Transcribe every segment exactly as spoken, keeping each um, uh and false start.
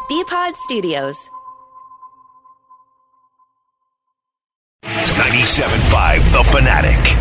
B-Pod Studios. ninety-seven point five The Fanatic.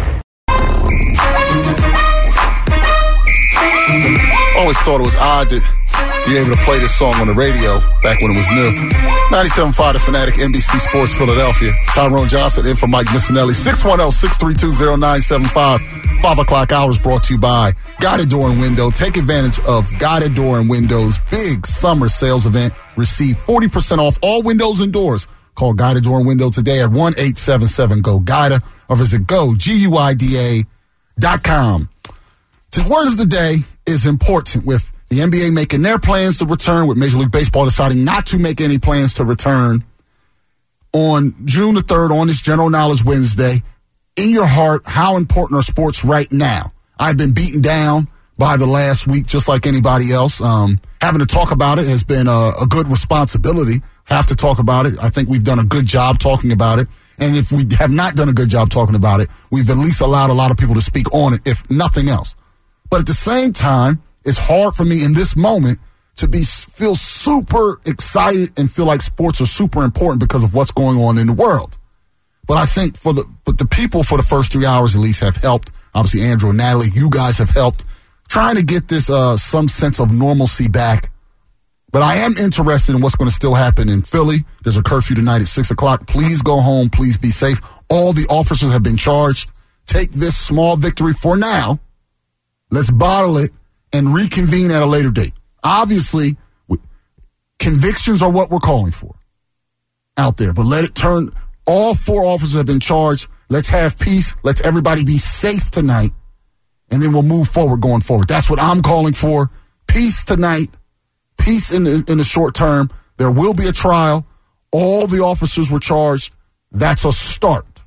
Always thought it was odd that you're able to play this song on the radio back when it was new. ninety-seven point five The Fanatic, N B C Sports Philadelphia. Tyrone Johnson in for Mike Missinelli. six one zero, six three two, zero nine seven five. Five o'clock hours brought to you by Guided Door and Window. Take advantage of Guided Door and Window's big summer sales event. Receive forty percent off all windows and doors. Call Guided Door and Window today at one eight seven seven G O G I D A or visit go, G U I D A dot com. The word of the day is important with the N B A making their plans to return, with Major League Baseball deciding not to make any plans to return. On June the third, on this General Knowledge Wednesday, in your heart, how important are sports right now? I've been beaten down by the last week just like anybody else. Um, having to talk about it has been a, a good responsibility. Have to talk about it. I think we've done a good job talking about it. And if we have not done a good job talking about it, we've at least allowed a lot of people to speak on it, if nothing else. But at the same time, it's hard for me in this moment to be feel super excited and feel like sports are super important because of what's going on in the world. But I think for the but the people for the first three hours at least have helped. Obviously, Andrew and Natalie, you guys have helped trying to get this uh, some sense of normalcy back. But I am interested in what's going to still happen in Philly. There's a curfew tonight at six o'clock. Please go home. Please be safe. All the officers have been charged. Take this small victory for now. Let's bottle it and reconvene at a later date. Obviously, convictions are what we're calling for out there. But let it turn. All four officers have been charged. Let's have peace. Let's everybody be safe tonight. And then we'll move forward going forward. That's what I'm calling for. Peace tonight. Peace in the, in the short term. There will be a trial. All the officers were charged. That's a start.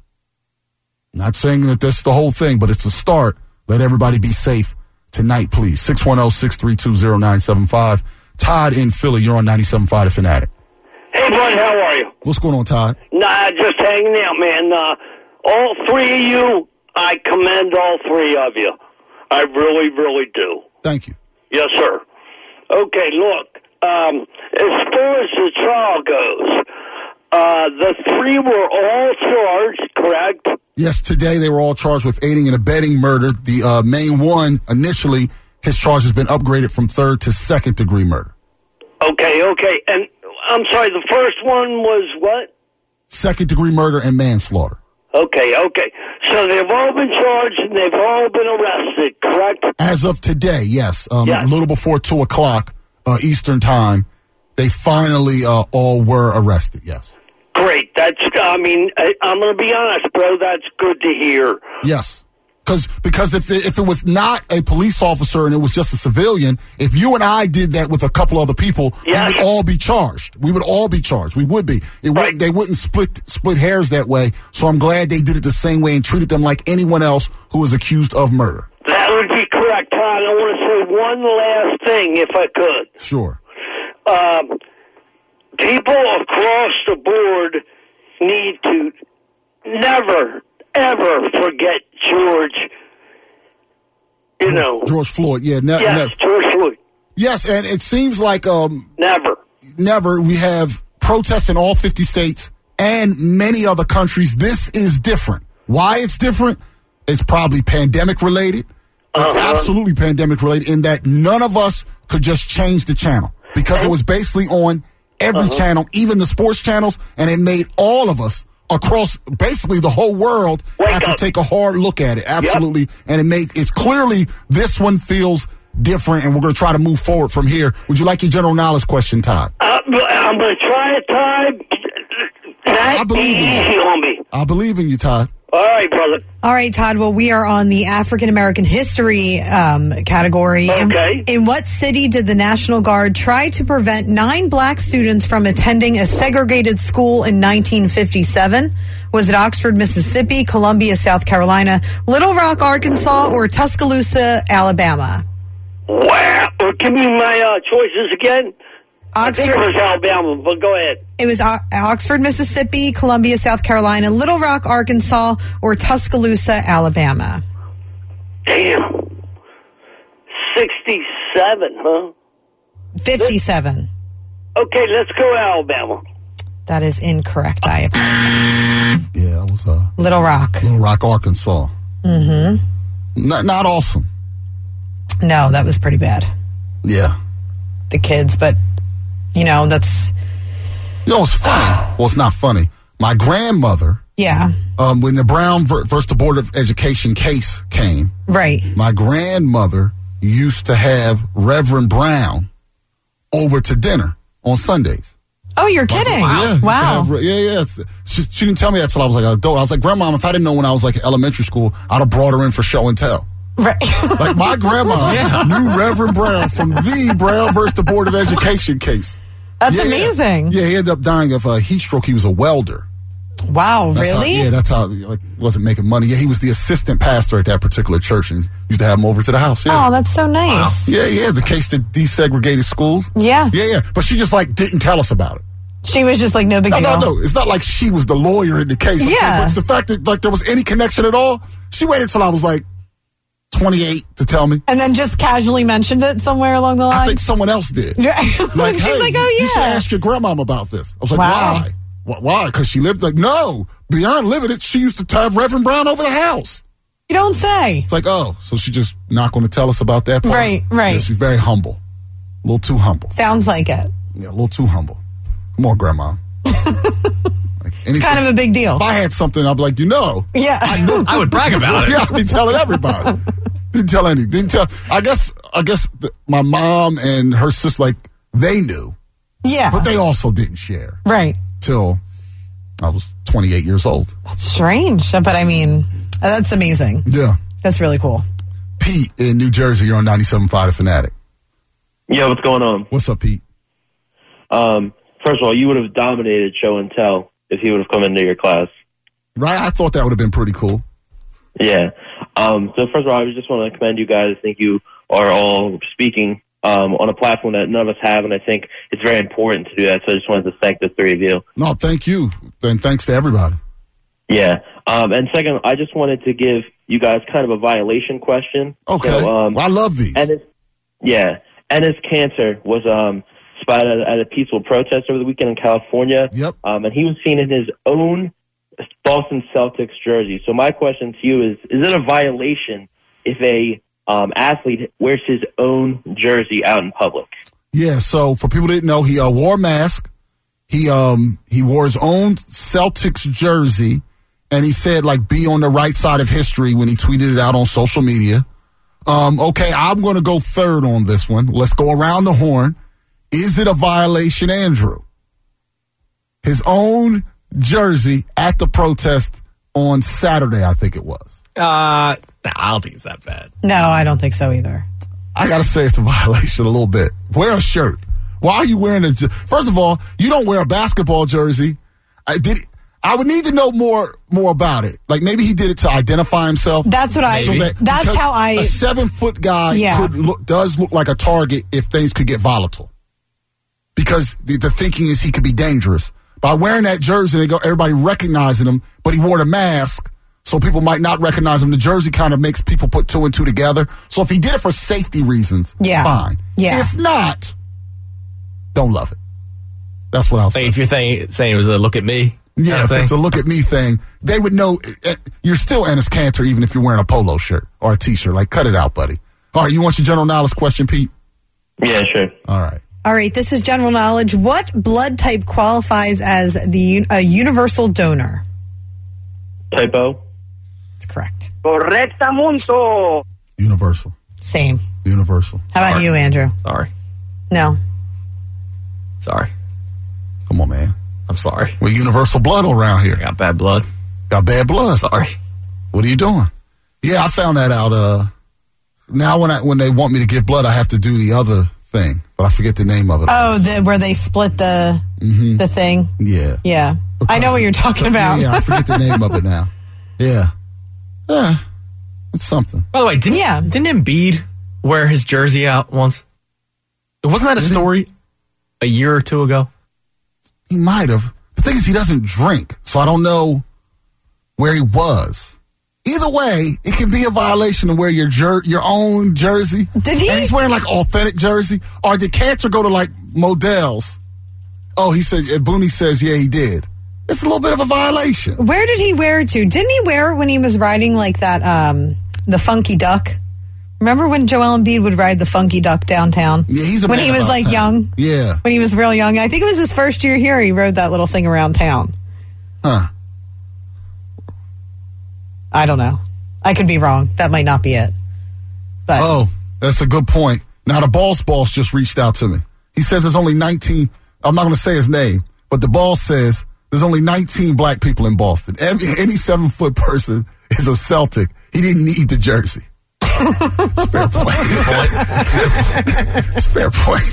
Not saying that that's the whole thing, but it's a start. Let everybody be safe tonight, please. six one zero, six three two, zero nine seven five. Todd in Philly, you're on ninety-seven point five The Fanatic. Hey, bud, how are you? What's going on, Todd? Nah, just hanging out, man. Uh, all three of you, I commend all three of you. I really, really do. Thank you. Yes, sir. Okay, look, um, as far as the trial goes, uh, the three were all charged, correct? Yes, today they were all charged with aiding and abetting murder. The uh, main one, initially, his charge has been upgraded from third to second degree murder. Okay, okay. And I'm sorry, the first one was what? Second degree murder and manslaughter. Okay, okay. So they've all been charged and they've all been arrested, correct? As of today, yes. Um, yes. A little before two o'clock uh, Eastern time, they finally uh, all were arrested, yes. Great. That's, I mean, I, I'm going to be honest, bro, that's good to hear. Yes. Cause, because if it, if it was not a police officer and it was just a civilian, if you and I did that with a couple other people, yes. we would all be charged. We would all be charged. We would be. It right. wouldn't, they wouldn't split split hairs that way. So I'm glad they did it the same way and treated them like anyone else who was accused of murder. That would be correct, Todd. I want to say one last thing, if I could. Sure. Um, people across the board need to never, ever forget George, you George, know. George Floyd, yeah. Ne- yes, never. George Floyd. Yes, and it seems like um, never. Never. We have protests in all fifty states and many other countries. This is different. Why it's different? It's probably pandemic related. It's uh-huh. absolutely pandemic related in that none of us could just change the channel because it was basically on every uh-huh. channel, even the sports channels, and it made all of us across basically the whole world Wake have up. to take a hard look at it. Absolutely. Yep. And it made it's clearly this one feels different, and we're going to try to move forward from here. Would you like your general knowledge question, Todd? Uh, I'm going to try it, Todd. I believe in you. Easy on me. I believe in you, Todd. All right, brother. All right, Todd. Well, we are on the African American history um, category. Okay. In, in what city did the National Guard try to prevent nine black students from attending a segregated school in nineteen fifty-seven? Was it Oxford, Mississippi, Columbia, South Carolina, Little Rock, Arkansas, or Tuscaloosa, Alabama? Wow. Well, give me my uh, choices again. Oxford, I think it was Alabama, but go ahead. It was o- Oxford, Mississippi, Columbia, South Carolina, Little Rock, Arkansas, or Tuscaloosa, Alabama. Damn. sixty-seven, huh? fifty-seven. Okay, let's go Alabama. That is incorrect. I apologize. Yeah, that was uh, Little Rock. Little Rock, Arkansas. Mm-hmm. Not, not awesome. No, that was pretty bad. Yeah. The kids, but, you know, that's... You know, it's funny. Well, it's not funny. My grandmother, Yeah, um, when the Brown ver- versus the Board of Education case came, right. my grandmother used to have Reverend Brown over to dinner on Sundays. Oh, you're kidding. Yeah, used to Wow. have- yeah, yeah. She, she didn't tell me that till I was like an adult. I was like, Grandma, if I didn't know when I was like in elementary school, I'd have brought her in for show and tell. Right. Like my grandma Yeah. knew Reverend Brown from the Brown versus the Board of Education case. That's Yeah, amazing. Yeah, he ended up dying of a heat stroke. He was a welder. Wow, That's really? How, yeah, that's how he like, wasn't making money. Yeah, he was the assistant pastor at that particular church and used to have him over to the house. Yeah, Oh, that's so nice. yeah, yeah. The case that desegregated schools. Yeah. Yeah, yeah. But she just like didn't tell us about it. She was just like, no big No, deal. no, no. It's not like she was the lawyer in the case. Yeah. But it's the fact that like there was any connection at all. She waited till I was like twenty-eight to tell me. And then just casually mentioned it somewhere along the line. I think someone else did. Like, Like, she's hey, like, oh, you should yeah. ask your grandmom about this. I was like, Wow. why? Wh- Why? Because she lived like, no, beyond living it, she used to have Reverend Brown over the house. You don't say. It's like, oh, so she just not going to tell us about that part? Right, right. Yeah, she's very humble. A little too humble. Sounds like it. Yeah, a little too humble. Come on, Grandma. Like, anything- Kind of a big deal. If I had something, I'd be like, you know. Yeah. I knew. I would brag about it. Yeah, I'd be telling everybody. Didn't tell any. Didn't tell. I guess. I guess the, my mom and her sister, like, they knew, Yeah. but they also didn't share Right. till I was twenty-eight years old. That's strange. But I mean, that's amazing. Yeah. That's really cool. Pete in New Jersey, you're on ninety-seven point five The Fanatic. Yeah, what's going on? What's up, Pete? Um, first of all, you would have dominated show and tell if he would have come into your class. Right? I thought that would have been pretty cool. Yeah. Um, so first of all, I just want to commend you guys. I think you are all speaking um, on a platform that none of us have, and I think it's very important to do that. So I just wanted to thank the three of you. No, thank you. And thanks to everybody. Yeah. Um, and second, I just wanted to give you guys kind of a violation question. Okay. So, um, well, I love these. Ennis, yeah. Ennis Cancer was um, spotted at a peaceful protest over the weekend in California. Yep. Um, and he was seen in his own Boston Celtics jersey. So my question to you is, is it a violation if a um, athlete wears his own jersey out in public? Yeah, so for people that didn't know, he uh, wore a mask. He um he wore his own Celtics jersey, and he said, like, be on the right side of history when he tweeted it out on social media. Um, okay, I'm going to go third on this one. Let's go around the horn. Is it a violation, Andrew? His own jersey at the protest on Saturday, I think it was. Uh, nah, I don't think it's that bad. No, I don't think so either. I got to say it's a violation a little bit. Wear a shirt. Why are you wearing a jer- First of all, you don't wear a basketball jersey. I did. I would need to know more more about it. Like maybe he did it to identify himself. That's what I. So that- that's because how I. A seven foot guy Yeah. could look, does look like a target if things could get volatile. Because the, the thinking is he could be dangerous. By wearing that jersey, they go everybody recognizing him, but he wore the mask, so people might not recognize him. The jersey kind of makes people put two and two together. So if he did it for safety reasons, Yeah. fine. Yeah. If not, don't love it. That's what I'll Like, say. if you're saying, saying it was a look at me. Yeah, kind of if thing. it's a look at me thing, they would know uh, you're still Ennis Cantor even if you're wearing a polo shirt or a t-shirt. Like, cut it out, buddy. All right, you want your general knowledge question, Pete? Yeah, sure. All right. All right, this is general knowledge. What blood type qualifies as the a universal donor? Typo? That's correct. Correctamundo. Universal. Same. Universal. How about Sorry. you, Andrew? Sorry. No. Sorry. Come on, man. I'm sorry. We're universal blood around I here. got bad blood. Got bad blood. Sorry. What are you doing? Yeah, I found that out. Uh, now when I when they want me to give blood, I have to do the other thing, but I forget the name of it. Oh, the, where they split the the thing. yeah. Yeah, I know what you're talking about. Yeah, yeah, I forget the name of it now. Yeah. Yeah. It's something. By the way, didn't Yeah. didn't Embiid wear his jersey out once? Wasn't that a story a year or two ago? He might have. The thing is, he doesn't drink, so I don't know where he was. Either way, it can be a violation to wear your jer- your own jersey. Did he? And he's wearing like authentic jersey. Or did Cantor go to like Modell's Oh, he said, Booney says, yeah, he did. It's a little bit of a violation. Where did he wear it to? Didn't he wear it when he was riding like that, um, the Funky Duck? Remember when Joel Embiid would ride the Funky Duck downtown? Yeah, he's a When man he was about like town. young? Yeah. When he was real young. I think it was his first year here. He rode that little thing around town. Huh. I don't know. I could be wrong. That might not be it. But Oh, that's a good point. Now, the boss boss just reached out to me. He says there's only nineteen. I'm not going to say his name, but the boss says there's only nineteen black people in Boston. Every, any seven-foot person is a Celtic. He didn't need the jersey. It's fair point. It's fair point.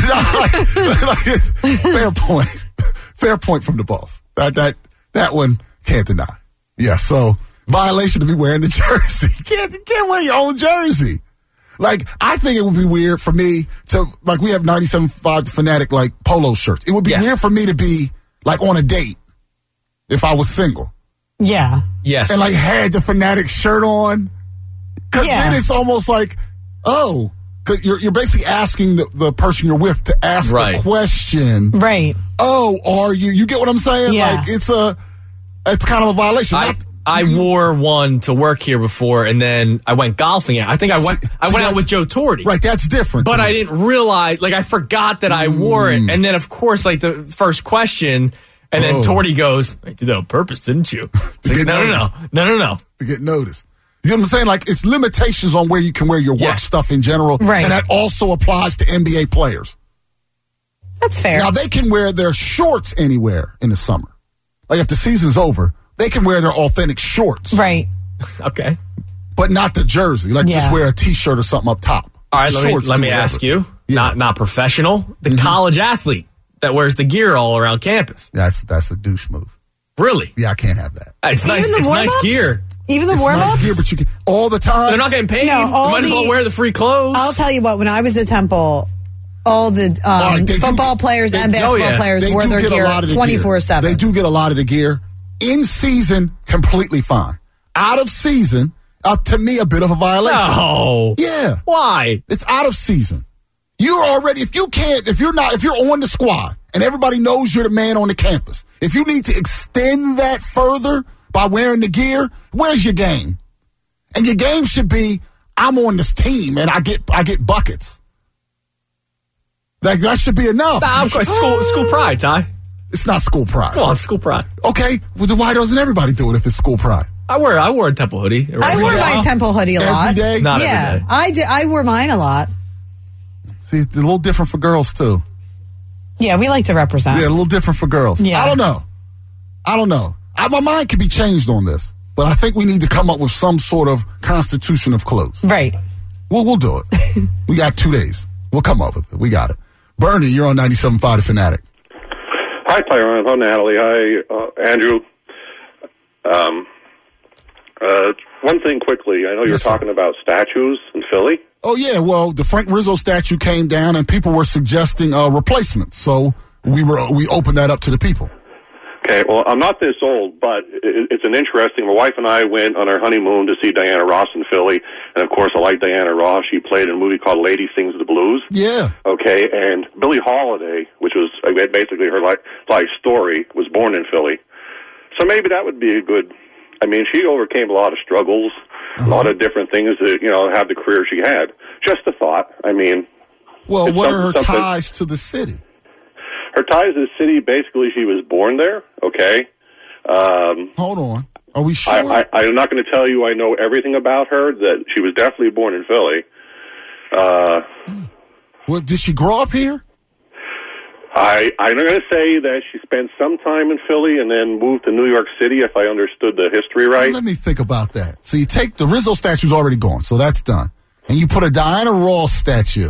Fair point. Fair point from the boss. That that that one can't deny. Yeah, so violation to be wearing the jersey. You can't, you can't wear your own jersey. Like, I think it would be weird for me to, like, we have ninety-seven point five Fanatic, like, polo shirts. It would be Yes. weird for me to be, like, on a date if I was single. yeah. Yes. And, like, had the Fanatic shirt on. Because Yeah. then it's almost like, oh, because you're, you're basically asking the, the person you're with to ask Right. the question, Right. oh, are you, you get what I'm saying? Yeah. Like, it's a, it's kind of a violation. I, Not- I you- wore one to work here before, and then I went golfing. I think I went I See, went out that's- with Joe Torre. Right, that's different. But to I me. didn't realize, like, I forgot that I wore it. And then, of course, like, the first question, and then Oh. Torre goes, I did that on purpose, didn't you? It's like, get no, no, no, noticed. no, no, no. to get noticed. You know what I'm saying? Like, it's limitations on where you can wear your work Yeah. stuff in general. Right. And that also applies to N B A players. That's fair. Now, they can wear their shorts anywhere in the summer. Like, if the season's over, they can wear their authentic shorts. Right. Okay. But not the jersey. Like, just Yeah. wear a T-shirt or something up top. All right, The let me, shorts let do me whatever. ask you, Yeah. Mm-hmm. not not professional, the college athlete that wears the gear all around campus. That's that's a douche move. Really? Yeah, I can't have that. It's Even nice, the it's nice warm-ups? gear. Even the It's warm nice ups? gear, but you can all the time. They're not getting paid. No, all you might as the- well wear the free clothes. I'll tell you what, when I was at Temple, all the um, right, they do- football players they- and basketball oh, yeah. players They wore do their get a gear lot of the gear. twenty-four seven. They do get a lot of the gear. In season, completely fine. Out of season, uh, to me, a bit of a violation. No. Yeah. Why? It's out of season. You're already, if you can't, if you're not, if you're on the squad and everybody knows you're the man on the campus, if you need to extend that further by wearing the gear, where's your game? And your game should be, I'm on this team and I get, I get buckets. Like, that should be enough. Nah, of course, school, school pride, Ty. It's not school pride. Come on, school pride. Okay, well, then why doesn't everybody do it if it's school pride? I wear I wore a Temple hoodie. I Every wore day. my Temple hoodie a Every lot. day? Not yeah, every day. I did. I wore mine a lot. See, it's a little different for girls, too. Yeah, we like to represent. Yeah, a little different for girls. Yeah. I don't know. I don't know. I, my mind could be changed on this, but I think we need to come up with some sort of constitution of clothes. Right. We'll, we'll do it. We got two days. We'll come up with it. We got it. Bernie, you're on ninety-seven point five The Fanatic. Hi, Tyrone. Hi, Natalie. Hi, uh, Andrew. Um, uh, one thing quickly. I know you're Yes, sir. talking about statues in Philly. Oh, yeah. Well, the Frank Rizzo statue came down, and people were suggesting a replacement. So we were we opened that up to the people. Okay, well, I'm not this old, but it, it's an interesting. My wife and I went on our honeymoon to see Diana Ross in Philly, and of course, I like Diana Ross. She played in a movie called Lady Sings the Blues. Yeah. Okay, and Billie Holiday, which was uh, basically her life, life story, was born in Philly. So maybe that would be a good. I mean, she overcame a lot of struggles, Uh-huh. a lot of different things to, you know, have the career she had. Just a thought. I mean, Well, It's what are her something- something- ties to the city? her ties to the city, basically, she was born there, okay? Um, Hold on. Are we sure? I, I, I'm not going to tell you I know everything about her, that she was definitely born in Philly. Uh, well, did she grow up here? I, I'm going to say that she spent some time in Philly and then moved to New York City, if I understood the history right. Let me think about that. So you take the Rizzo statue's already gone, so that's done. And you put a Diana Ross statue.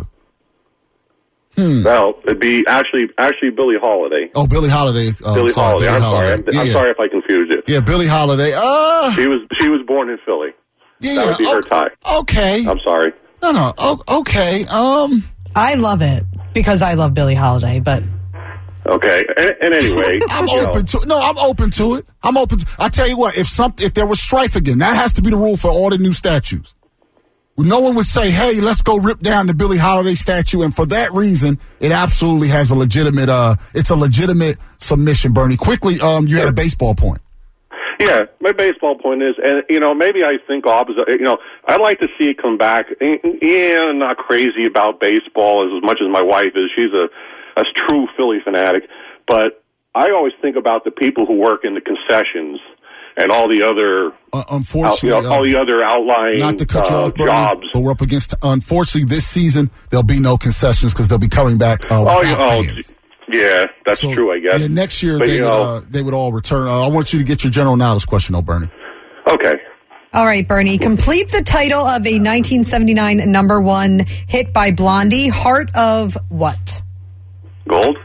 Well, it'd be actually actually Billie Holiday. Oh, Billie Holiday. Oh, Billie sorry, Holiday. Billie I'm Holiday. sorry. I'm, yeah, I'm yeah. sorry if I confused you. Yeah, Billie Holiday. Uh, She was she was born in Philly. yeah, That would be yeah. her tie. Okay. I'm sorry. No, no. Oh, okay. Um, I love it because I love Billie Holiday, but Okay. And, and anyway, I'm you know, open to it. No, I'm open to it. I'm open. To, I tell you what. If some, if there was strife again, that has to be the rule for all the new statues. no one would say, hey, let's go rip down the Billie Holiday statue. And for that reason, it absolutely has a legitimate, uh, it's a legitimate submission, Bernie. Quickly, um, you had a baseball point. Yeah, my baseball point is, and you know, maybe I think opposite. You know, I'd like to see it come back. Yeah, I'm not crazy about baseball as, as much as my wife is. She's a, a true Philly fanatic. But I always think about the people who work in the concessions and all the other, uh, unfortunately, out, you know, all the other outlying not to cut you uh, off, Bernie, jobs. But we're up against. Unfortunately, this season there'll be no concessions because they'll be coming back uh, oh, without oh, fans. Yeah, that's so, true, I guess. Yeah, next year but, they would know, uh, they would all return. Uh, I want you to get your general knowledge question, though, Bernie. Okay. All right, Bernie. Complete the title of a nineteen seventy-nine number one hit by Blondie. Heart of what? Gold?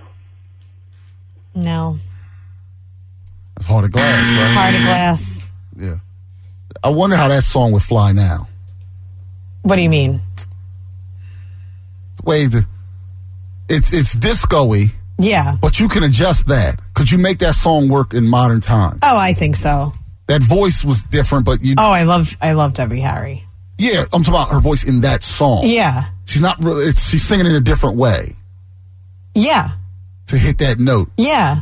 No. It's Heart of Glass, right? It's Heart of Glass. Yeah. I wonder how that song would fly now. What do you mean? The way the it's it's disco-y. Yeah. But you can adjust that. Could you make that song work in modern times? Oh, I think so. That voice was different, but you. Oh, I love I love Debbie Harry. Yeah, I'm talking about her voice in that song. Yeah. She's not really. It's, she's singing in a different way Yeah. to hit that note. Yeah.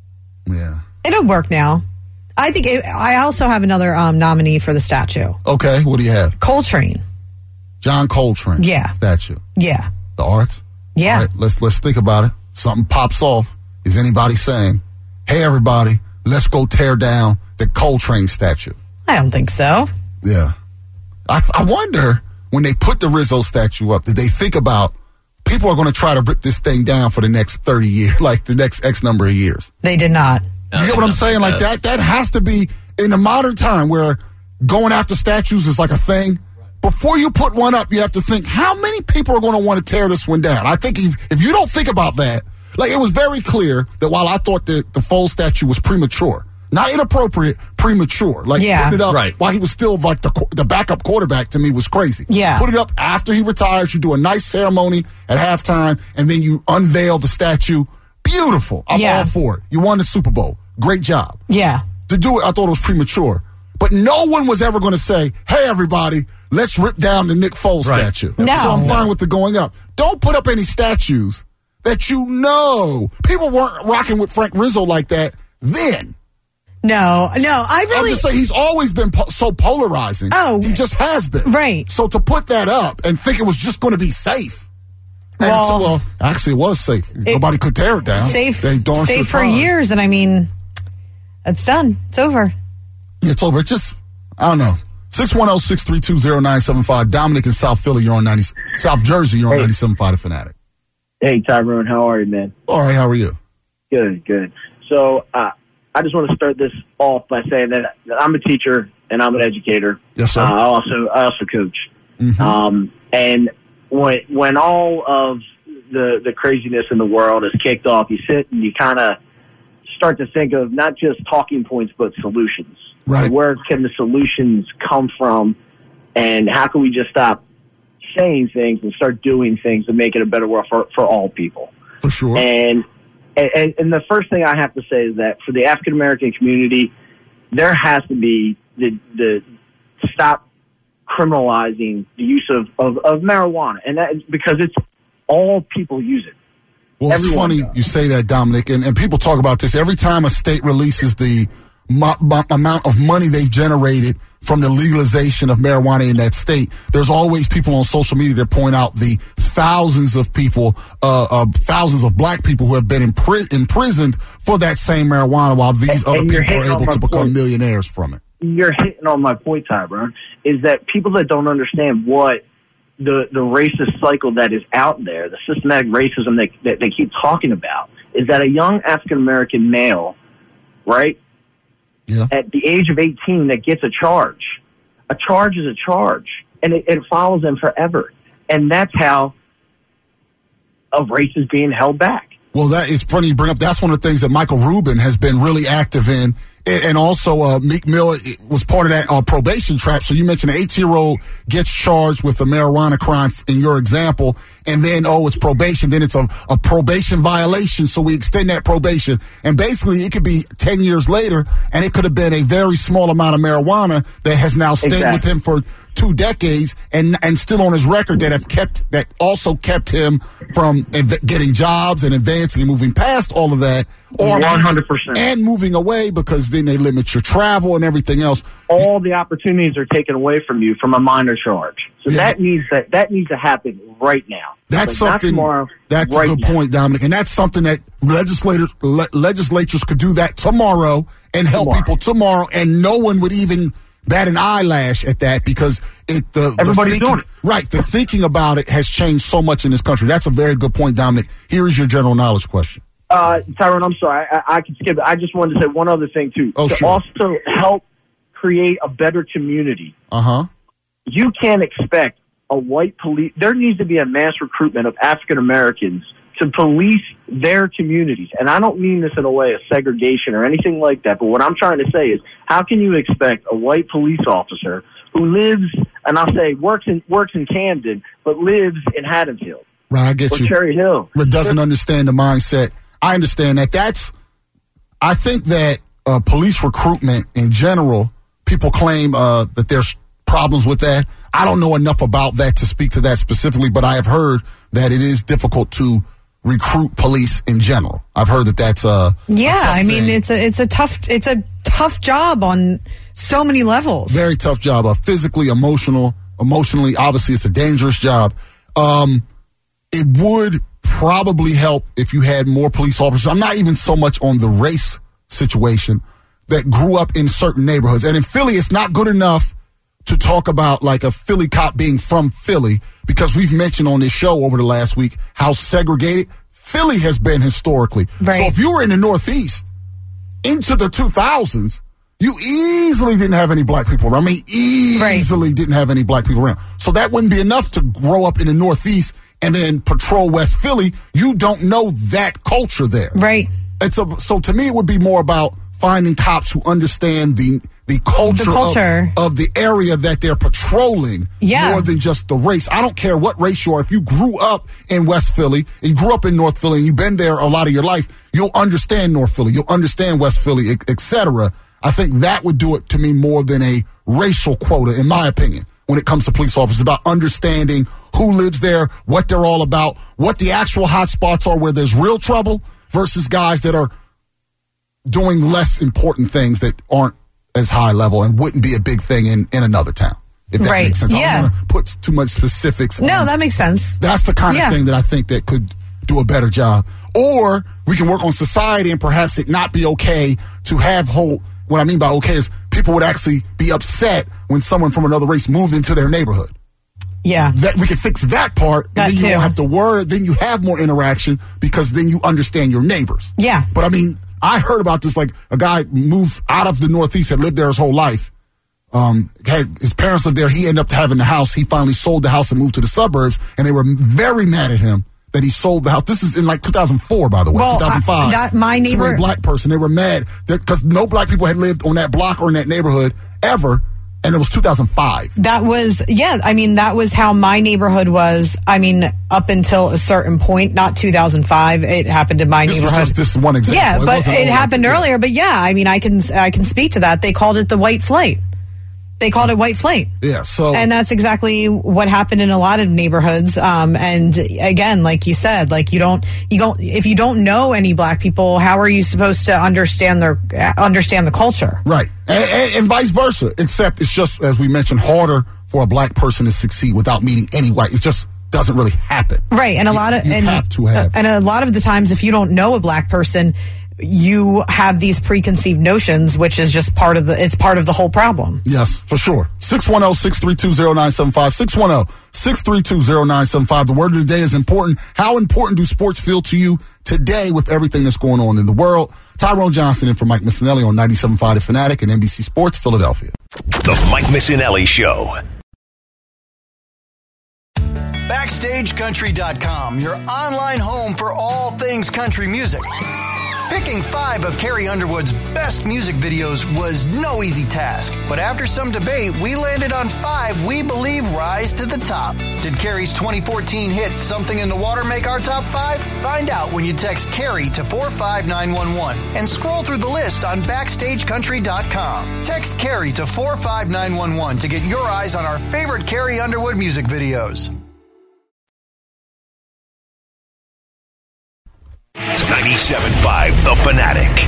Yeah. It'll work now. I think it, I also have another um, nominee for the statue. Okay, what do you have? Coltrane. John Coltrane. Yeah. Statue. Yeah. The arts. Yeah. All right, let's let's think about it. Something pops off. Is anybody saying, "Hey, everybody, let's go tear down the Coltrane statue"? I don't think so. Yeah. I, I wonder when they put the Rizzo statue up, did they think about people are going to try to rip this thing down for the next thirty years, like the next X number of years? They did not. You get what I'm saying? Like that, that has to be in the modern time where going after statues is like a thing. Before you put one up, you have to think, how many people are going to want to tear this one down? I think if, if you don't think about that, like it was very clear that while I thought that the Foles statue was premature, not inappropriate, premature. Like yeah. putting it up right. while he was still like the the backup quarterback to me was crazy. Yeah. Put it up after he retires. You do a nice ceremony at halftime, and then you unveil the statue. Beautiful. I'm yeah. all for it. You won the Super Bowl. Great job. Yeah. To do it, I thought it was premature. But no one was ever going to say, hey, everybody, let's rip down the Nick Foles right. statue. No. So I'm fine with the going up. Don't put up any statues that you know. People weren't rocking with Frank Rizzo like that then. No, no, I really. I'm just saying he's always been po- so polarizing. Oh. He just has been. Right. So to put that up and think it was just going to be safe. And Well, so, well, actually, it was safe. Nobody could tear it down. Safe, They darn safe sure for tried. years, and I mean, it's done. It's over. It's over. It's just, I don't know. six one zero, six three two, zero nine seven five. Dominic in South Philly, you're on ninety. South Jersey, you're on Hey. ninety-seven point five The Fanatic. Hey, Tyrone, how are you, man? All right, how are you? Good, good. So uh, I just want to start this off by saying that I'm a teacher and I'm an educator. Yes, sir. Uh, I also I also coach. Mm-hmm. Um, and when when all of the the craziness in the world is kicked off, you sit and you kind of start to think of not just talking points but solutions. Right. Where can the solutions come from, and how can we just stop saying things and start doing things to make it a better world for, for all people? For sure. And, and and the first thing I have to say is that for the African American community, there has to be the the stop criminalizing the use of, of, of marijuana, and that is because it's all people use it. Well, it's Everyone funny does. you say that, Dominic, and, and people talk about this. Every time a state releases the mo- mo- amount of money they've generated from the legalization of marijuana in that state, there's always people on social media that point out the thousands of people, uh, uh, thousands of black people who have been impri- imprisoned for that same marijuana while these And- other and you're people are hitting on able my to become point. millionaires from it. You're hitting on my point, Tyrone, is that people that don't understand what the the racist cycle that is out there, the systematic racism that, that they keep talking about, is that a young African American male, right, Yeah. at the age of eighteen that gets a charge. A charge is a charge, and it, it follows them forever. And that's how a race is being held back. Well, that is funny you bring up. That's one of the things that Michael Rubin has been really active in. And and also, uh, Meek Mill was part of that uh, probation trap. So you mentioned an eighteen-year-old gets charged with a marijuana crime in your example, and then, oh, it's probation. Then it's a, a probation violation, so we extend that probation. And basically, it could be ten years later, and it could have been a very small amount of marijuana that has now stayed Exactly. with him for two decades and and still on his record that have kept that also kept him from ev- getting jobs and advancing and moving past all of that, or one hundred percent and moving away because then they limit your travel and everything else. All the opportunities are taken away from you from a minor charge. So Yeah. that needs that that needs to happen right now. That's Like, not something. tomorrow, That's right a good now. point, Dominic, and that's something that legislators le- legislatures could do that tomorrow and help Tomorrow. people tomorrow, and no one would even bat an eyelash at that because it the Everybody's the thinking, doing it. right. The thinking about it has changed so much in this country. That's a very good point, Dominic. Here is your general knowledge question. Uh, Tyrone, I'm sorry. I, I can skip it. I just wanted to say one other thing, too. Oh, to sure. also help create a better community, Uh huh. you can't expect a white police. There needs to be a mass recruitment of African Americans to police their communities. And I don't mean this in a way of segregation or anything like that. But what I'm trying to say is, how can you expect a white police officer who lives, and I'll say works in works in Camden, but lives in Haddonfield Right, I get or you. Cherry Hill? But doesn't understand the mindset. I understand that. That's. I think that uh, police recruitment in general, people claim uh, that there's problems with that. I don't know enough about that to speak to that specifically, but I have heard that it is difficult to recruit police in general. I've heard that that's uh Yeah, a tough I mean thing. it's a it's a tough it's a tough job on so many levels. Very tough job. Uh, physically, emotional, emotionally. Obviously, it's a dangerous job. Um, it would probably help if you had more police officers. I'm not even so much on the race situation that grew up in certain neighborhoods. And in Philly, it's not good enough to talk about like a Philly cop being from Philly, because we've mentioned on this show over the last week how segregated Philly has been historically. Right. So if you were in the Northeast into the two thousands, you easily didn't have any black people around. I mean, easily didn't have any black people around. So that wouldn't be enough to grow up in the Northeast and then patrol West Philly. You don't know that culture there. Right. It's a, so to me, it would be more about finding cops who understand the the culture, The culture. Of, of the area that they're patrolling, Yeah. more than just the race. I don't care what race you are. If you grew up in West Philly and you grew up in North Philly and you've been there a lot of your life, you'll understand North Philly, you'll understand West Philly, et cetera. I think that would do it to me more than a racial quota, in my opinion, when it comes to police officers, about understanding who lives there, what they're all about, what the actual hot spots are where there's real trouble versus guys that are doing less important things that aren't as high level and wouldn't be a big thing in, in another town. If that Right. makes sense. I Yeah. don't want to put too much specifics No, on. that makes sense. That's the kind Yeah. of thing that I think that could do a better job. Or we can work on society and perhaps it not be okay to have whole. What I mean by okay is people would actually be upset when someone from another race moved into their neighborhood. Yeah. That we can fix that part, and That then you too. don't have to worry. Then you have more interaction because then you understand your neighbors. Yeah. But I mean, I heard about this, like a guy moved out of the Northeast, had lived there his whole life. Um, had his parents lived there. He ended up having the house. He finally sold the house and moved to the suburbs, and they were very mad at him that he sold the house. This is in like two thousand four, by the way, Well, two thousand five. I- that- my To a neighbor- black person, they were mad because no black people had lived on that block or in that neighborhood ever, and it was two thousand five. That was, yeah, I mean, that was how my neighborhood was. I mean, up until a certain point, not two thousand five, it happened in my This was neighborhood. just this one example. Yeah, It but wasn't it all- happened yeah. earlier. But yeah, I mean, I can I can speak to that. They called it the white flight. They called it white flight. Yeah, so And that's exactly what happened in a lot of neighborhoods. Um, and again, like you said, like you don't, you don't, if you don't know any black people, how are you supposed to understand their, understand the culture? right, and, and, and vice versa. Except it's just, as we mentioned, harder for a black person to succeed without meeting any white. It just doesn't really happen. Right. And a lot of, you and, have to have. and a lot of the times, if you don't know a black person, you have these preconceived notions, which is just part of the, it's part of the whole problem. Yes, for sure. six one zero, six three two, zero nine seven five. six one zero, six three two, zero nine seven five. The word of the day is important. How important do sports feel to you today with everything that's going on in the world? Tyrone Johnson in for Mike Missinelli on ninety-seven point five The Fanatic and N B C Sports Philadelphia. The Mike Missinelli Show. Backstage Country dot com, your online home for all things country music. Picking five of Carrie Underwood's best music videos was no easy task, but after some debate, we landed on five we believe rise to the top. Did Carrie's twenty fourteen hit Something in the Water make our top five? Find out when you text Carrie to four five nine one one and scroll through the list on backstage country dot com. Text Carrie to four five nine one one to get your eyes on our favorite Carrie Underwood music videos. ninety-seven point five The Fanatic.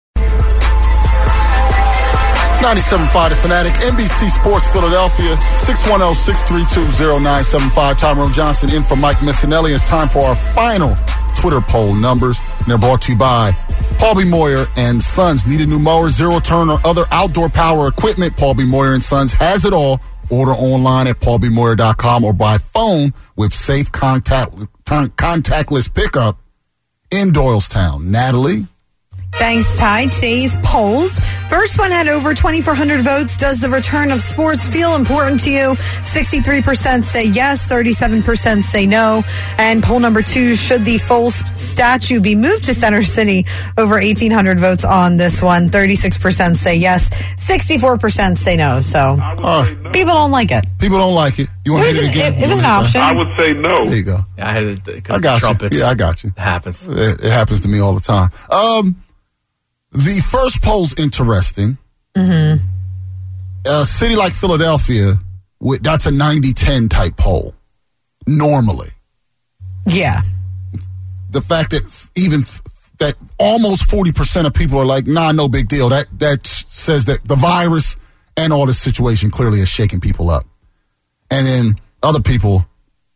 ninety-seven point five The Fanatic, N B C Sports Philadelphia, six one zero, six three two, zero nine seven five. Tyrone Johnson in for Mike Missinelli. It's time for our final Twitter poll numbers. And they're brought to you by Paul B. Moyer and Sons. Need a new mower, zero turn, or other outdoor power equipment? Paul B. Moyer and Sons has it all. Order online at paul b moyer dot com or by phone with safe contact contactless pickup in Doylestown. Natalie? Thanks, Ty. Today's polls. First one had over twenty-four hundred votes. Does the return of sports feel important to you? sixty-three percent say yes, thirty-seven percent say no. And poll number two, should the Foles statue be moved to Center City? Over eighteen hundred votes on this one. thirty-six percent say yes, sixty-four percent say no. So Uh, people don't like it. people don't like it. You want to It hit was it an- again? it- it was You an wanna hit option. that? I would say no. There you go. Yeah, I had it because I of got the trumpets. you. Yeah, I got you. It happens. It, it happens to me all the time. Um, the first poll's interesting. Mm-hmm. A city like Philadelphia, with, that's a ninety ten type poll, normally. Yeah. The fact that even th- that almost forty percent of people are like, nah, no big deal. That, that says that the virus and all this situation clearly is shaking people up. And then other people,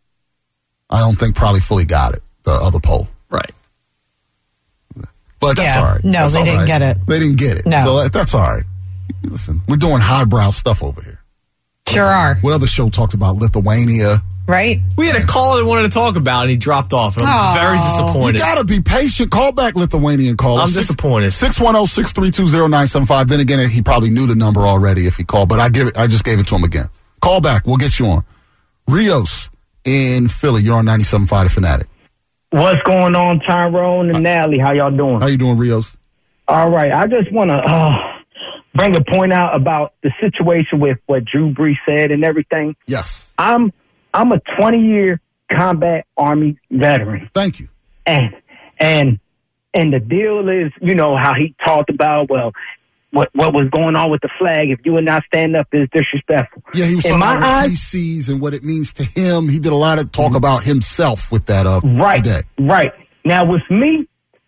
I don't think probably fully got it, the other poll. Right. But that's Yeah. all right. No, That's they all didn't right. get it. They didn't get it. No. So that, that's all right. Listen, we're doing highbrow stuff over here. Sure are. What other show talks about Lithuania? Right? We had a caller that wanted to talk about it, and he dropped off. And I'm Aw. very You disappointed. got to be patient. Call back Lithuanian caller. I'm disappointed. six one zero, six three two, zero nine seven five. Then again, he probably knew the number already if he called, but I give it. I just gave it to him again. Call back. We'll get you on. Rios in Philly. You're on ninety-seven point five The Fanatic. What's going on, Tyrone and Natalie? How y'all doing? How you doing, Rios? All right. I just want to uh, bring a point out about the situation with what Drew Brees said and everything. Yes. I'm I'm a twenty-year combat Army veteran. Thank you. And and and the deal is, you know, how he talked about, well, what what was going on with the flag. If you would not stand up, is disrespectful. Yeah, he was In talking my about what he eyes- sees and what it means to him. He did a lot of talk about himself with that uh, Right, today. right. Now with me,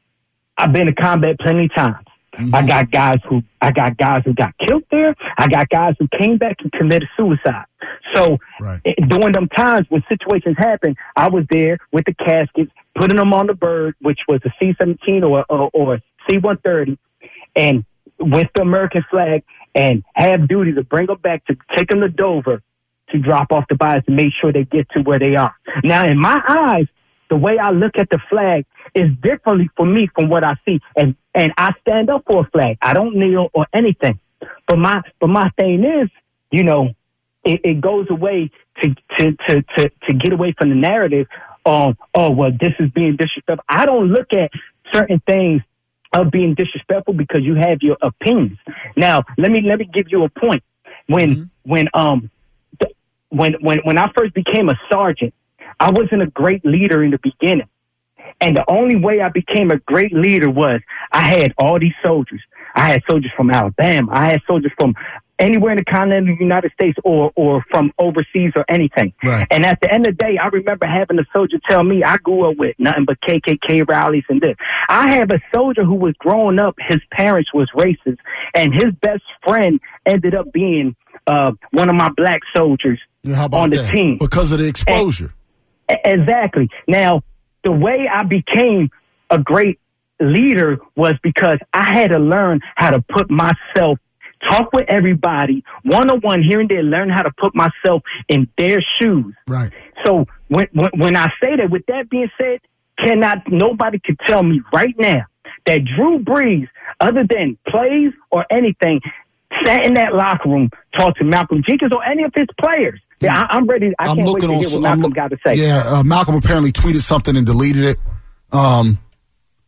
I've been to combat plenty of times. Mm-hmm. I got guys who I got guys who got killed there. I got guys who came back and committed suicide. So Right. eh, during them times when situations happen, I was there with the caskets, putting them on the bird, which was a C seventeen or or, or a C one thirty, and with the American flag, and have duty to bring them back, to take them to Dover, to drop off the bodies and make sure they get to where they are. Now, in my eyes, the way I look at the flag is differently for me from what I see. And, and I stand up for a flag. I don't kneel or anything. But my, but my thing is, you know, it, it goes away to, to, to, to, to get away from the narrative on, oh, well, this is being disrespectful. I don't look at certain things of being disrespectful because you have your opinions. Now, let me, let me give you a point. When, mm-hmm. when, um, th- when, when, when I first became a sergeant, I wasn't a great leader in the beginning. And the only way I became a great leader was I had all these soldiers. I had soldiers from Alabama. I had soldiers from anywhere in the continental United States or, or from overseas or anything. Right. And at the end of the day, I remember having a soldier tell me I grew up with nothing but K K K rallies and this. I have a soldier who was growing up, his parents was racist, and his best friend ended up being uh, one of my black soldiers Yeah, how about on the that? team. Because of the exposure. And, exactly. Now, the way I became a great leader was because I had to learn how to put myself, talk with everybody, one-on-one here and there, learn how to put myself in their shoes. Right. So when, when, when I say that, with that being said, cannot, nobody could tell me right now that Drew Brees, other than plays or anything, sat in that locker room, talked to Malcolm Jenkins or any of his players. Yeah, I, I'm ready. I I'm can't wait looking to on. hear what I'm Malcolm look- got to say. Yeah, uh, Malcolm apparently tweeted something and deleted it. Um,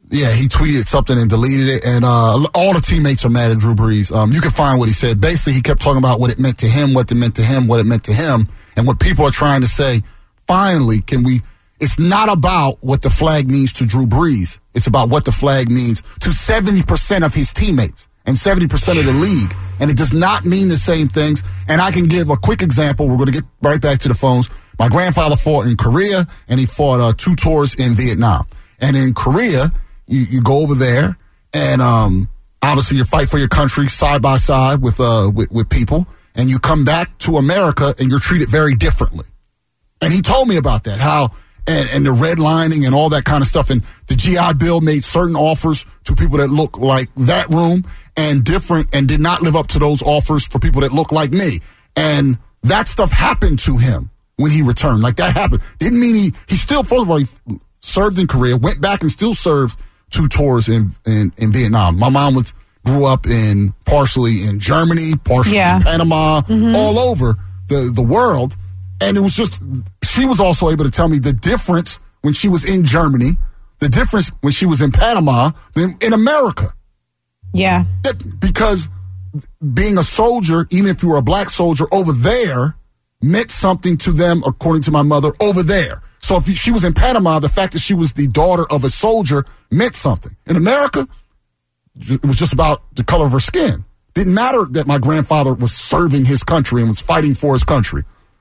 Yeah, he tweeted something and deleted it, and uh, all the teammates are mad at Drew Brees. Um, you can find what he said. Basically, he kept talking about what it meant to him, what it meant to him, what it meant to him, and what people are trying to say. Finally, can we? It's not about what the flag means to Drew Brees. It's about what the flag means to seventy percent of his teammates and seventy percent of the league, and it does not mean the same things. And I can give a quick example. We're going to get right back to the phones. My grandfather fought in Korea, and he fought uh, two tours in Vietnam. And in Korea, You, you go over there, and um, obviously you fight for your country side by side with, uh, with with people, and you come back to America, and you're treated very differently. And he told me about that, how and, and the redlining and all that kind of stuff. And the G I Bill made certain offers to people that look like that room and different, and did not live up to those offers for people that look like me. And that stuff happened to him when he returned. Like, that happened. Didn't mean he he still, first of all, he served in Korea, went back and still served two tours in, in, in Vietnam. My mom was grew up in partially in Germany, partially yeah. in Panama, mm-hmm. all over the, the world. And it was just, she was also able to tell me the difference when she was in Germany, the difference when she was in Panama than in America. Yeah. That, because being a soldier, even if you were a black soldier over there, meant something to them, according to my mother, over there. So if she was in Panama, the fact that she was the daughter of a soldier meant something. In America, it was just about the color of her skin. Didn't matter that my grandfather was serving his country and was fighting for his country.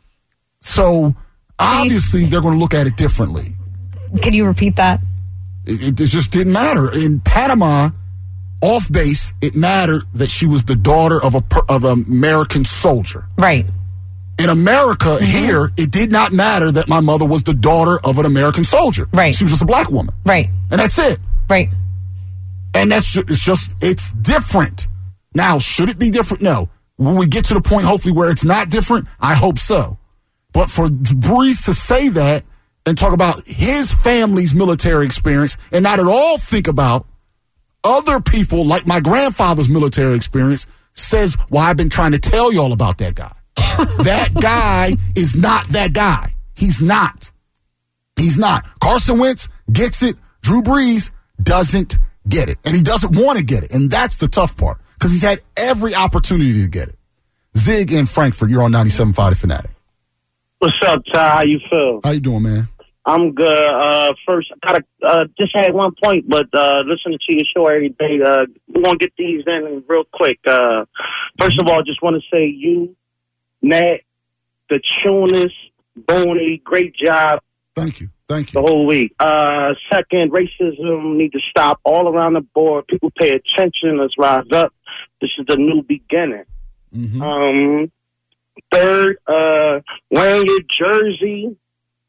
So obviously they're going to look at it differently. Can you repeat that? It, it just didn't matter. In Panama, off base, it mattered that she was the daughter of a of an American soldier. Right. In America, mm-hmm. here, it did not matter that my mother was the daughter of an American soldier. Right. She was just a black woman. Right. And that's it. Right. And that's just, it's just, it's different. Now, should it be different? No. When we get to the point, hopefully, where it's not different, I hope so. But for Brees to say that and talk about his family's military experience and not at all think about other people like my grandfather's military experience says, well, I've been trying to tell y'all about that guy. That guy is not that guy. He's not. He's not. Carson Wentz gets it. Drew Brees doesn't get it. And he doesn't want to get it. And that's the tough part, because he's had every opportunity to get it. Zig in Frankfurt, you're on ninety-seven point five The Fanatic. What's up, Ty? How you feel? How you doing, man? I'm good. Uh, first, I gotta, uh, just had one point, but uh, listening to your show every day, uh, we're going to get these in real quick. Uh, first of all, just want to say you, Nat, the tunist, Boney, great job. Thank you. Thank you. The whole week. Uh, second, racism need to stop all around the board. People pay attention. Let's rise up. This is the new beginning. Mm-hmm. Um, third, uh, wearing your jersey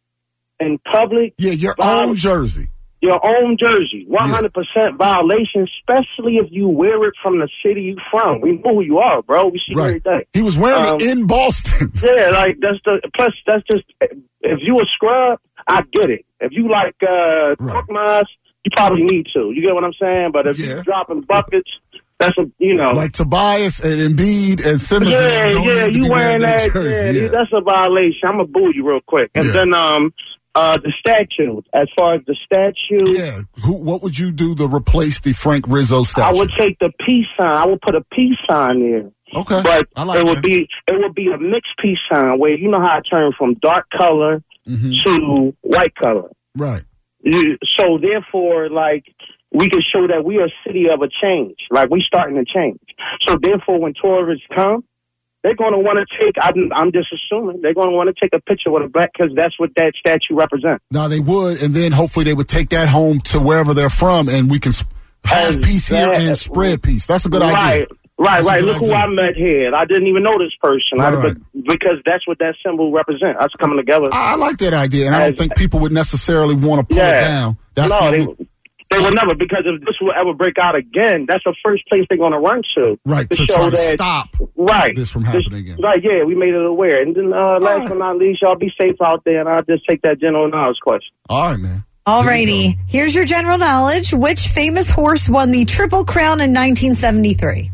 in public. Yeah, your viol- own jersey. Your own jersey. one hundred percent yeah. violation, especially if you wear it from the city you from. We know who you are, bro. We see right. you every day. He was wearing um, it in Boston. Yeah, like, that's the, plus, that's just, if you a scrub, I get it. If you like, uh, right. Cookmas, you probably need to. You get what I'm saying? But if yeah. you're dropping buckets, that's a, you know. Like Tobias and Embiid and Simmons. Yeah, and don't yeah, need to you be wearing that, jersey. yeah, yeah. that's a violation. I'm going to boo you real quick. And yeah. then, um, Uh, the statue. As far as the statue, yeah. Who? What would you do to replace the Frank Rizzo statue? I would take the peace sign. I would put a peace sign there. Okay, but I like it would that. be it would be a mixed peace sign where you know how I turn from dark color mm-hmm. to white color. Right. You, so therefore, like we can show that we are a city of a change. Like we starting to change. So therefore, when tourists come, they're going to want to take, I'm, I'm just assuming, they're going to want to take a picture with a black, because that's what that statue represents. Now, they would, and then hopefully they would take that home to wherever they're from, and we can have and peace here that, and spread peace. That's a good right, idea. Right, that's right. Look idea. who I met here. I didn't even know this person. Right, I, right. Because that's what that symbol represents. Us coming together. I, I like that idea, and I don't As, think people would necessarily want to pull yeah, it down. That's no, the they, they would never, because if this will ever break out again, that's the first place they're going to run to. Right, to, to try show to that, stop right, this from happening again. Right, yeah, we made it aware. And then uh, last right. but not least, y'all be safe out there, and I'll just take that general knowledge question. All right, man. Alrighty, here's your general knowledge. Which famous horse won the Triple Crown in nineteen seventy-three?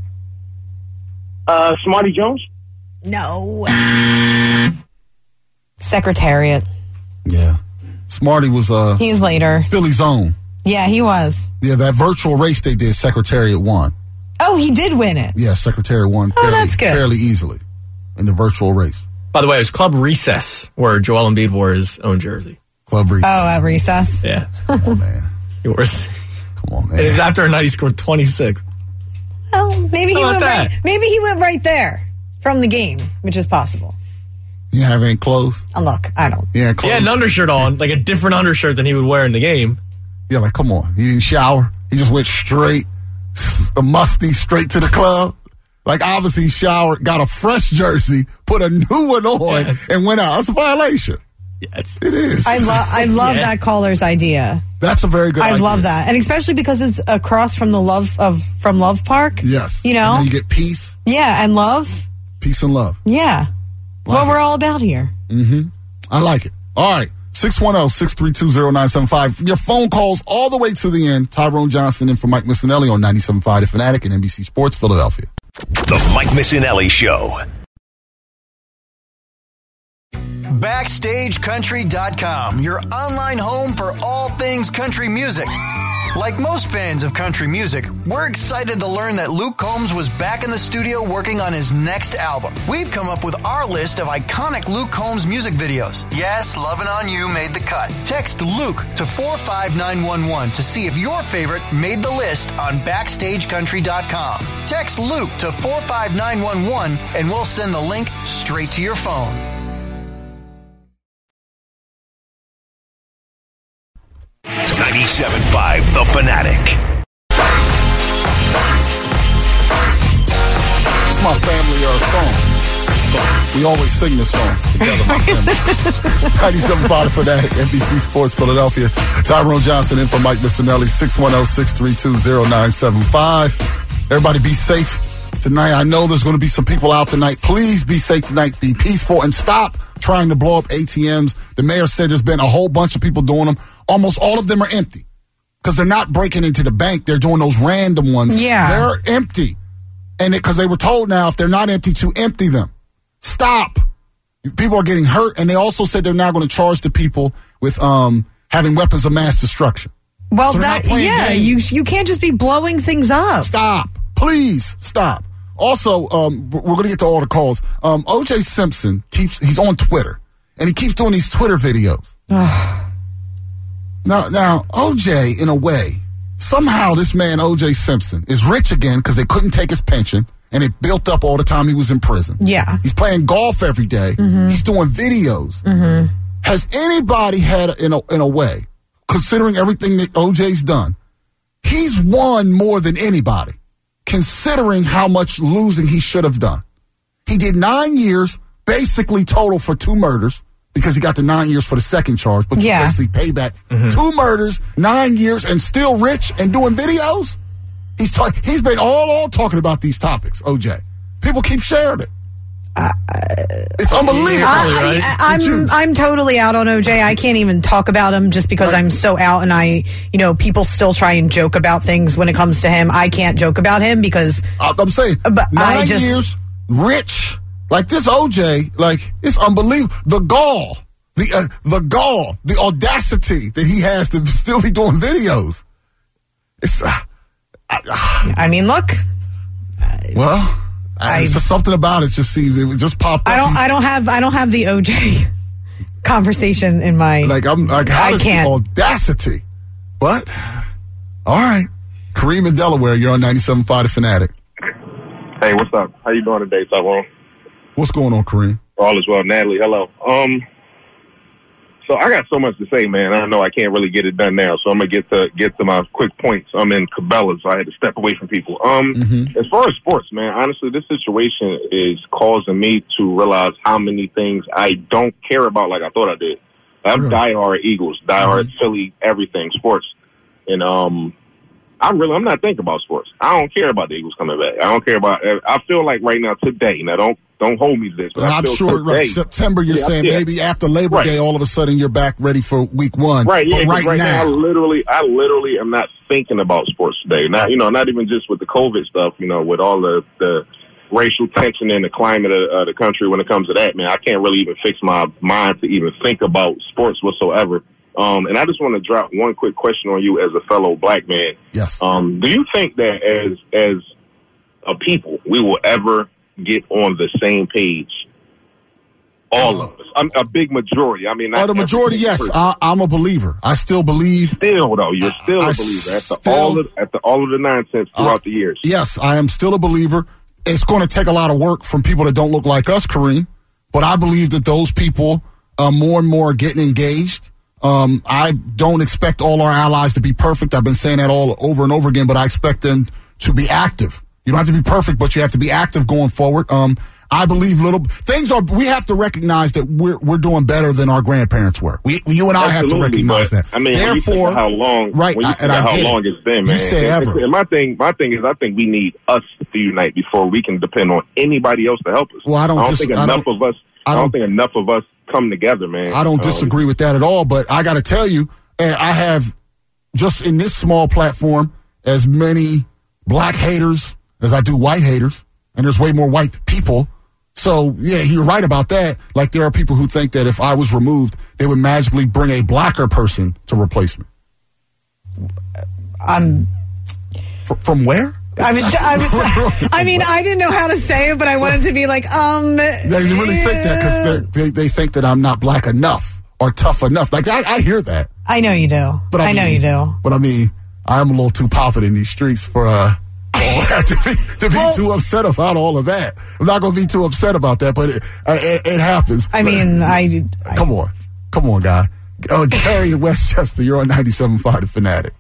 Uh, Smarty Jones? No. Secretariat. Yeah. Smarty was uh He's later. Philly's own. Yeah, he was. Yeah, that virtual race they did, Secretariat won. Oh, he did win it. Yeah, Secretariat won Oh, fairly, that's good. fairly easily in the virtual race. By the way, it was Club Recess where Joel Embiid wore his own jersey. Club Recess. Oh, at recess. Yeah. Come on, man. He wore his, Come on, man. it was after a night he scored twenty-six. Well, maybe he How went about right, that? maybe he went right there from the game, which is possible. You have any clothes? Oh, look, I don't. Yeah, He clothes. had an undershirt on, like a different undershirt than he would wear in the game. Yeah, like, come on. He didn't shower. He just went straight, a musty, straight to the club. Like, obviously, he showered, got a fresh jersey, put a new one on, Yes. and went out. That's a violation. Yeah, it's, It is. I love. I love Yeah. that caller's idea. That's a very good I idea. love that, and especially because it's across from the love of from Love Park. Yes. You know. And then you get peace, Yeah, and love. peace and love. Yeah, that's what we're all about here. I like it. All right. six one zero, six three two, zero nine seven five. Your phone calls all the way to the end. Tyrone Johnson in for Mike Missinelli on ninety-seven point five The Fanatic and N B C Sports Philadelphia. The Mike Missinelli Show. Backstage Country dot com, your online home for all things country music. Like most fans of country music, we're excited to learn that Luke Combs was back in the studio working on his next album. We've come up with our list of iconic Luke Combs music videos. Yes, Lovin' On You made the cut. Text Luke to four five nine one one to see if your favorite made the list on Backstage Country dot com. Text Luke to four five nine one one and we'll send the link straight to your phone. ninety-seven point five The Fanatic. It's my family uh, song. So we always sing this song together, my family. ninety-seven point five The Fanatic, N B C Sports Philadelphia. Tyrone Johnson in for Mike Missinelli, six one zero, six three two, zero nine seven five. Everybody be safe tonight. I know there's going to be some people out tonight. Please be safe tonight. Be peaceful and stop trying to blow up A T Ms. The mayor said there's been a whole bunch of people doing them. Almost all of them are empty because they're not breaking into the bank. They're doing those random ones. Yeah. They're empty. And because they were told now if they're not empty to empty them. Stop. People are getting hurt. And they also said they're now going to charge the people with um, having weapons of mass destruction. Well, So they're that not playing yeah, games. you you can't just be blowing things up. Stop. Please stop. Also, um, we're going to get to all the calls. Um, O J Simpson keeps, he's on Twitter and he keeps doing these Twitter videos. Now, now, O J, in a way, somehow this man, O J Simpson, is rich again because they couldn't take his pension and it built up all the time he was in prison. Yeah. He's playing golf every day. Mm-hmm. He's doing videos. Mm-hmm. Has anybody had, in a, in a way, considering everything that O J's done, he's won more than anybody, considering how much losing he should have done. He did nine years, basically total for two murders, because he got the nine years for the second charge, but Yeah. you basically payback. Two murders, nine years, and still rich and doing videos? He's ta- he's been all all talking about these topics, O J. People keep sharing it. It's unbelievable. I, right? I, The I'm juice. I'm totally out on O J. I can't even talk about him just because Right. I'm so out, and I, you know, people still try and joke about things when it comes to him. I can't joke about him because I- I'm saying But I nine just- years, rich, like this O J, like it's unbelievable. The gall, the uh, the gall, the audacity that he has to still be doing videos. It's uh, I mean, look, well, I, it's I- just something about it. Just seems it just popped up. I don't He's- I don't have I don't have the O J conversation in my like I'm like how I does can't. the audacity? But all right, Kareem in Delaware, you're on ninety-seven point five The Fanatic. Hey, what's up? How you doing today, Tyrone? What's going on, Kareem? All is well. Natalie, hello. Um, so I got so much to say, man. I know I can't really get it done now, so I'm gonna get to get to my quick points. I'm in Cabela's, so I had to step away from people. Um, Mm-hmm. as far as sports, man, honestly, this situation is causing me to realize how many things I don't care about like I thought I did. I'm Really? diehard Eagles, diehard Philly, everything sports, and um. I'm really, I'm not thinking about sports. I don't care about the Eagles coming back. I don't care about, I feel like right now, today, now don't, don't hold me to this. But I I'm feel sure, today, right? September, you're Yeah, saying yeah. maybe after Labor Right. Day, all of a sudden you're back ready for week one. Right, yeah, But 'cause right, right now, I now, literally, I literally am not thinking about sports today. Not, you know, not even just with the COVID stuff, you know, with all the, the racial tension in the climate of uh, the country when it comes to that, man. I can't really even fix my mind to even think about sports whatsoever. Um, and I just want to drop one quick question on you as a fellow black man. Yes. Um, do you think that as as a people, we will ever get on the same page? All of us. I'm, a big majority. I mean, not oh, the majority, yes. person. I, I'm a believer. I still believe. Still, though, you're still I a believer after still, all of after all of the nonsense throughout uh, the years. Yes, I am still a believer. It's going to take a lot of work from people that don't look like us, Kareem. But I believe that those people uh, more and more are getting engaged. Um, I don't expect all our allies to be perfect. I've been saying that all over and over again, but I expect them to be active. You don't have to be perfect, but you have to be active going forward. Um, I believe little things are. We have to recognize that we're we're doing better than our grandparents were. We, you and I Absolutely, have to recognize but, that. I mean, therefore, how long? Right? When you I, and I how get long it. it's been, man. You said and, ever. And my thing, my thing is, I think we need us to unite before we can depend on anybody else to help us. Well, I don't. I don't dis- think I enough don't, of us. I don't, I don't think enough of us come together, man. I don't um, disagree with that at all. But I got to tell you, I have just in this small platform as many black haters as I do white haters, and there's way more white people. So, yeah, you're right about that. Like, there are people who think that if I was removed, they would magically bring a blacker person to replace me. Um, F- from where? I was, I was, I mean, I didn't know how to say it, but I wanted to be like, um. They really think that because they, they think that I'm not black enough or tough enough. Like, I, I hear that. I know you do. But I, I mean, know you do. But I mean, I'm a little too poppin' in these streets for, uh, to be, to be well, too upset about all of that. I'm not going to be too upset about that, but it, it, it happens. I mean, I, I... Come on. Come on, guy. Uh, Gary in Westchester, you're on ninety-seven point five The Fanatic.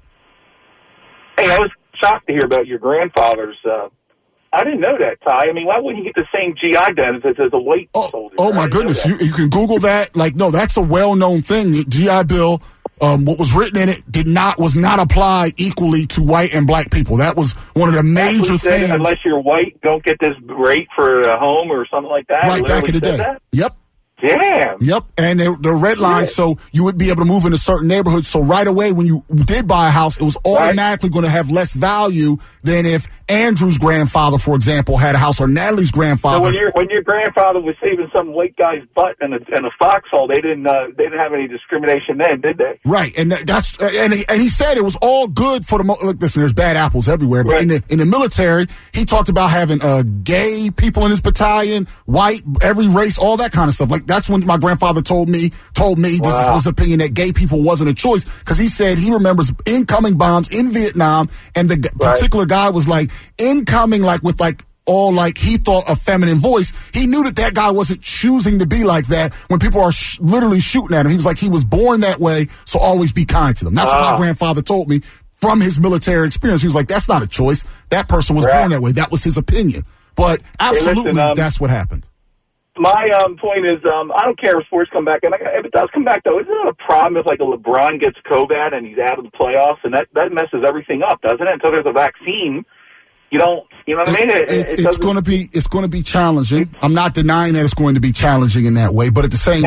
Hey, I was shocked to hear about your grandfather's. Uh, I didn't know that, Ty. I mean, why wouldn't you get the same G I benefits as a white oh, soldier? Oh, my goodness. You, you can Google that. Like, no, that's a well-known thing. The G I Bill, um, what was written in it did not was not applied equally to white and black people. That was one of the major things. Unless you're white, don't get this rate for a home or something like that. Right back in the day. That? Yep. Damn. Yep. And the, the red line, yeah. So you would be able to move into certain neighborhoods. So right away, when you did buy a house, it was automatically right. going to have less value than if Andrew's grandfather, for example, had a house, or Natalie's grandfather. So when your when your grandfather was saving some white guy's butt in a, in a foxhole, they didn't uh, they didn't have any discrimination then, did they? Right. And that, that's and he, and he said it was all good for the. Look, listen, there's bad apples everywhere, but right. in the in the military, he talked about having uh, gay people in his battalion, white, every race, all that kind of stuff. Like that's when my grandfather told me told me wow. this is his opinion that gay people wasn't a choice, because he said he remembers incoming bombs in Vietnam, and the right. particular guy was like incoming, like with like all like he thought a feminine voice. He knew that that guy wasn't choosing to be like that when people are sh- literally shooting at him. He was like, he was born that way, so always be kind to them. That's wow. what my grandfather told me from his military experience. He was like, that's not a choice. That person was right. born that way. That was his opinion. But absolutely, hey, listen, um, that's what happened. My um, point is, um, I don't care if sports come back. And if it does come back, though, isn't it a problem if, like, a LeBron gets COVID and he's out of the playoffs? And that, that messes everything up, doesn't it? Until there's a vaccine, you don't, you know what I mean? It, it, it it's going to be, it's going to be challenging. I'm not denying that it's going to be challenging in that way. But at the same,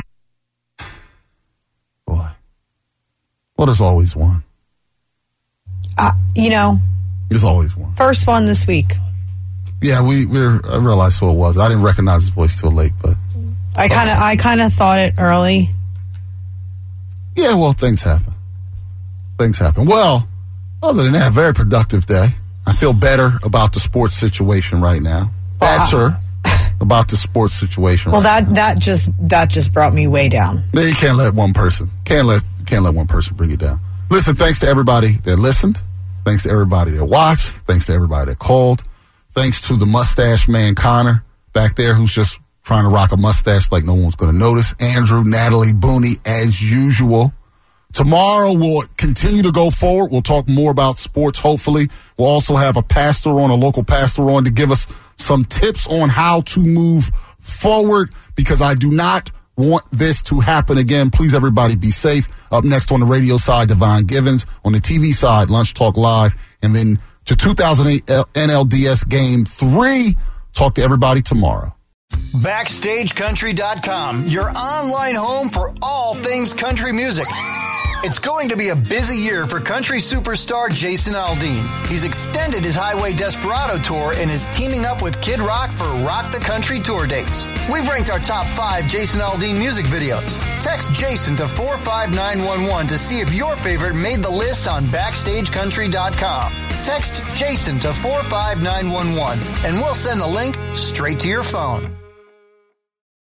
boy, well, there's always one. Uh, you know, there's always one. First one this week. Yeah, we we're, I realized who it was. I didn't recognize his voice till late, but I kind of I kind of thought it early. Yeah, well, things happen. Things happen. Well, other than that, very productive day. I feel better about the sports situation right now. Better uh, about the sports situation. Well, right that now. that just that just brought me way down. You can't let one person can't let can't let one person bring you down. Listen, thanks to everybody that listened. Thanks to everybody that watched. Thanks to everybody that called. Thanks to the mustache man, Connor, back there, who's just trying to rock a mustache like no one's going to notice. Andrew, Natalie, Booney, as usual. Tomorrow, we'll continue to go forward. We'll talk more about sports, hopefully. We'll also have a pastor on, a local pastor on, to give us some tips on how to move forward, because I do not want this to happen again. Please, everybody, be safe. Up next on the radio side, Devon Givens. On the T V side, Lunch Talk Live. And then to two thousand eight N L D S Game three. Talk to everybody tomorrow. Backstage Country dot com, your online home for all things country music. It's going to be a busy year for country superstar Jason Aldean. He's extended his Highway Desperado tour and is teaming up with Kid Rock for Rock the Country tour dates. We've ranked our top five Jason Aldean music videos. Text Jason to four five nine one one to see if your favorite made the list on backstage country dot com. Text Jason to four five nine one one and we'll send the link straight to your phone.